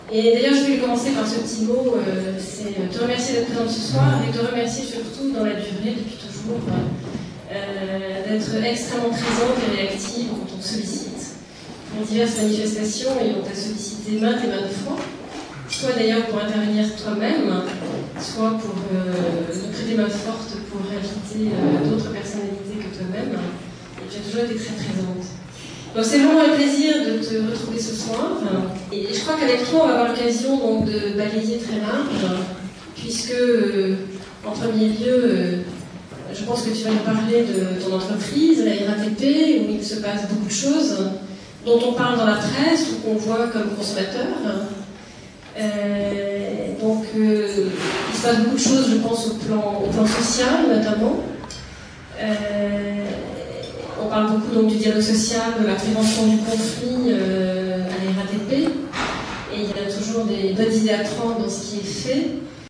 Et d'ailleurs, je voulais commencer par ce petit mot, c'est te remercier d'être présente ce soir et te remercier surtout dans la durée, depuis toujours, d'être extrêmement présente et réactive quand on te sollicite pour diverses manifestations et on t'a sollicité maintes et maintes fois, soit d'ailleurs pour intervenir toi-même, soit pour nous prêter main forte pour inviter d'autres personnalités que toi-même, et tu as toujours été très présente. Donc c'est vraiment un plaisir de te retrouver ce soir, et je crois qu'avec toi on va avoir l'occasion donc de balayer très large, puisque en premier lieu, je pense que tu vas nous parler de ton entreprise, la RATP, où il se passe beaucoup de choses, dont on parle dans la presse ou qu'on voit comme consommateur. Donc il se passe beaucoup de choses, je pense, au plan social notamment. On parle beaucoup donc du dialogue social, de la prévention du conflit à la RATP, et il y a toujours des bonnes idées à prendre dans ce qui est fait.